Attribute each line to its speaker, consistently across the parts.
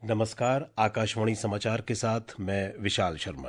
Speaker 1: नमस्कार, आकाशवाणी समाचार के साथ मैं विशाल शर्मा।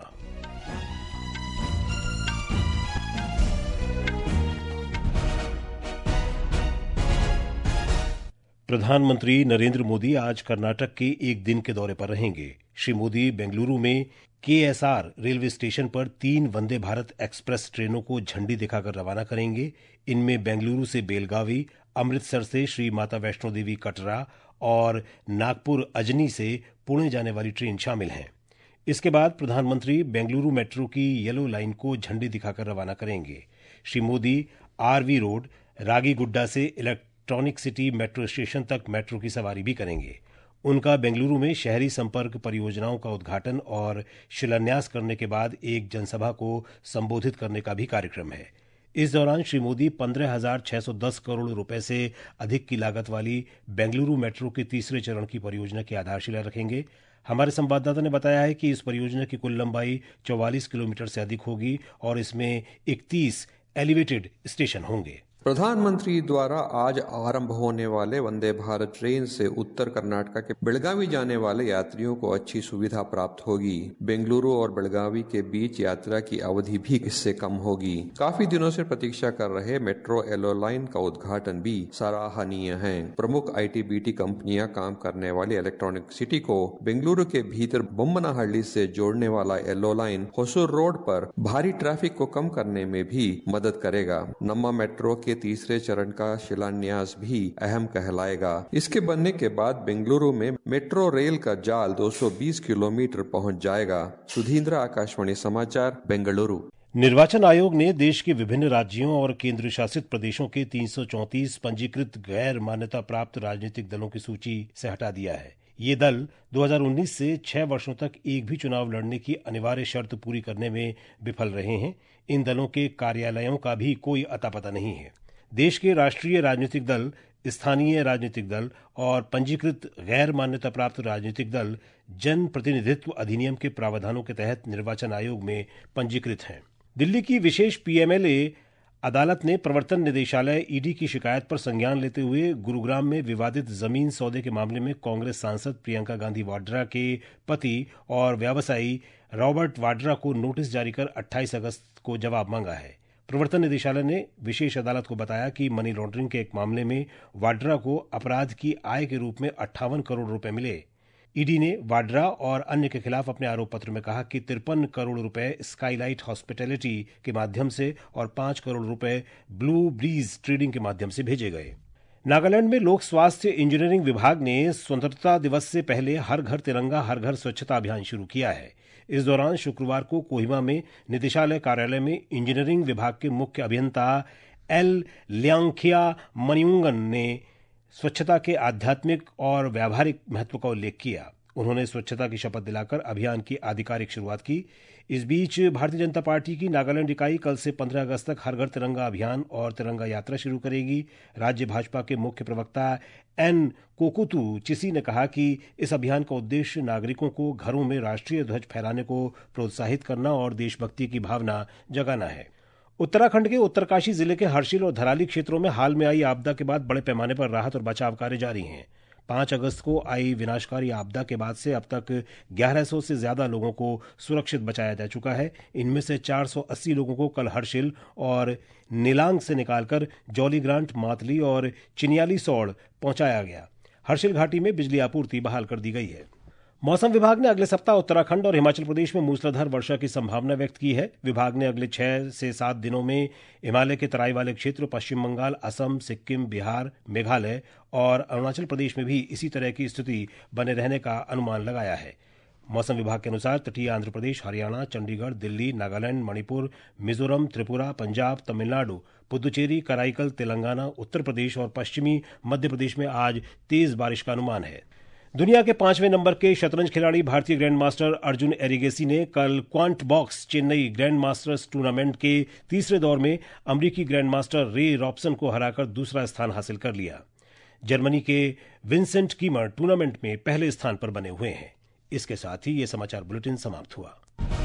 Speaker 1: प्रधानमंत्री नरेंद्र मोदी आज कर्नाटक के एक दिन के दौरे पर रहेंगे। श्री मोदी बेंगलुरु में केएसआर रेलवे स्टेशन पर 3 वंदे भारत एक्सप्रेस ट्रेनों को झंडी दिखाकर रवाना करेंगे। इनमें बेंगलुरु से बेलगावी, अमृतसर से श्री माता वैष्णो देवी कटरा और नागपुर अजनी से पुणे जाने वाली ट्रेन शामिल हैं। इसके बाद प्रधानमंत्री बेंगलुरु मेट्रो की येलो लाइन को झंडी दिखाकर रवाना करेंगे। श्री मोदी आरवी रोड, रागीगुड्डा से इलेक्ट्रॉनिक सिटी मेट्रो स्टेशन तक मेट्रो की सवारी भी करेंगे। उनका बेंगलुरु में शहरी संपर्क परियोजनाओं का उद्घाटन और शिलान्यास करने के बाद एक जनसभा को संबोधित करने का भी कार्यक्रम है। इस दौरान श्री मोदी 15,610 करोड़ रुपए से अधिक की लागत वाली बेंगलुरु मेट्रो के तीसरे चरण की परियोजना की आधारशिला रखेंगे। हमारे संवाददाता ने बताया है कि इस परियोजना की कुल लंबाई 44 किलोमीटर से अधिक होगी और इसमें 31 एलिवेटेड स्टेशन होंगे।
Speaker 2: प्रधानमंत्री द्वारा आज आरंभ होने वाले वंदे भारत ट्रेन से उत्तर कर्नाटक के बेलगावी जाने वाले यात्रियों को अच्छी सुविधा प्राप्त होगी। बेंगलुरु और बेलगावी के बीच यात्रा की अवधि भी इससे कम होगी। काफी दिनों से प्रतीक्षा कर रहे मेट्रो येलो लाइन का उद्घाटन भी सराहनीय है। प्रमुख आईटी-बीटी कंपनियां काम करने वाली इलेक्ट्रॉनिक सिटी को बेंगलुरु के भीतर बोम्मनहल्ली से जोड़ने वाला येलो लाइन होसूर रोड पर भारी ट्रैफिक को कम करने में भी मदद करेगा। नम्मा मेट्रो के तीसरे चरण का शिलान्यास भी अहम कहलाएगा। इसके बनने के बाद बेंगलुरु में मेट्रो रेल का जाल 220 किलोमीटर पहुंच जाएगा। सुधींद्र, आकाशवाणी समाचार, बेंगलुरु।
Speaker 1: निर्वाचन आयोग ने देश के विभिन्न राज्यों और केंद्र शासित प्रदेशों के 334 पंजीकृत गैर मान्यता प्राप्त राजनीतिक दलों की सूची से हटा दिया है। ये दल 2019 से 6 वर्षों तक एक भी चुनाव लड़ने की अनिवार्य शर्त पूरी करने में विफल रहे हैं। इन दलों के कार्यालयों का भी कोई अता पता नहीं है। देश के राष्ट्रीय राजनीतिक दल, स्थानीय राजनीतिक दल और पंजीकृत गैर मान्यता प्राप्त राजनीतिक दल जन प्रतिनिधित्व अधिनियम के प्रावधानों के तहत निर्वाचन आयोग में पंजीकृत हैं। दिल्ली की विशेष पीएमएलए अदालत ने प्रवर्तन निदेशालय ईडी की शिकायत पर संज्ञान लेते हुए गुरुग्राम में विवादित जमीन सौदे के मामले में कांग्रेस सांसद प्रियंका गांधी वाड्रा के पति और व्यवसायी रॉबर्ट वाड्रा को नोटिस जारी कर 28 अगस्त को जवाब मांगा है। प्रवर्तन निदेशालय ने विशेष अदालत को बताया कि मनी लॉन्ड्रिंग के एक मामले में वाड्रा को अपराध की आय के रूप में 58 करोड़ रुपए मिले। ईडी ने वाड्रा और अन्य के खिलाफ अपने आरोप पत्र में कहा कि 53 करोड़ रुपए स्काईलाइट हॉस्पिटैलिटी के माध्यम से और 5 करोड़ रुपए ब्लू ब्रीज ट्रेडिंग के माध्यम से भेजे गए। नागालैंड में लोक स्वास्थ्य इंजीनियरिंग विभाग ने स्वतंत्रता दिवस से पहले हर घर तिरंगा हर घर स्वच्छता अभियान शुरू किया है। इस दौरान शुक्रवार को कोहिमा में निदेशालय कार्यालय में इंजीनियरिंग विभाग के मुख्य अभियंता एल ल्यांखिया मनियुंगन ने स्वच्छता के आध्यात्मिक और व्यावहारिक महत्व का उल्लेख किया। उन्होंने स्वच्छता की शपथ दिलाकर अभियान की आधिकारिक शुरुआत की। इस बीच भारतीय जनता पार्टी की नागालैंड इकाई कल से 15 अगस्त तक हर घर तिरंगा अभियान और तिरंगा यात्रा शुरू करेगी। राज्य भाजपा के मुख्य प्रवक्ता एन कोकुतु चिसी ने कहा कि इस अभियान का उद्देश्य नागरिकों को घरों में राष्ट्रीय ध्वज फहराने को प्रोत्साहित करना और देशभक्ति की भावना जगाना है। उत्तराखंड के उत्तरकाशी जिले के हर्षिल और धराली क्षेत्रों में हाल में आई आपदा के बाद बड़े पैमाने पर राहत और बचाव कार्य जारी हैं। 5 अगस्त को आई विनाशकारी आपदा के बाद से अब तक 1100 से ज्यादा लोगों को सुरक्षित बचाया जा चुका है। इनमें से 480 लोगों को कल हर्षिल और निलांग से निकालकर जौलीग्रांट, मातली और चिनियालीसौड़ पहुंचाया गया। हर्षिल घाटी में बिजली आपूर्ति बहाल कर दी गई है। मौसम विभाग ने अगले सप्ताह उत्तराखंड और हिमाचल प्रदेश में मूसलाधार वर्षा की संभावना व्यक्त की है। विभाग ने अगले 6 से 7 दिनों में हिमालय के तराई वाले क्षेत्र, पश्चिम बंगाल, असम, सिक्किम, बिहार, मेघालय और अरुणाचल प्रदेश में भी इसी तरह की स्थिति बने रहने का अनुमान लगाया है। मौसम विभाग के अनुसार तटीय आंध्र प्रदेश, हरियाणा, चंडीगढ़, दिल्ली, नागालैंड, मणिपुर, मिजोरम, त्रिपुरा, पंजाब, तमिलनाडु, पुदुचेरी, कराईकल, तेलंगाना, उत्तर प्रदेश और पश्चिमी मध्य प्रदेश में आज तेज बारिश का अनुमान है। दुनिया के 5वें नंबर के शतरंज खिलाड़ी भारतीय ग्रैंड मास्टर अर्जुन एरिगेसी ने कल Quant Box Chennai Grand Masters tournament के तीसरे दौर में अमरीकी ग्रैंड मास्टर रे रॉबसन को हराकर दूसरा स्थान हासिल कर लिया। जर्मनी के विंसेंट कीमर टूर्नामेंट में पहले स्थान पर बने हुए हैं। इसके साथ ही ये समाचार बुलेटिन समाप्त हुआ।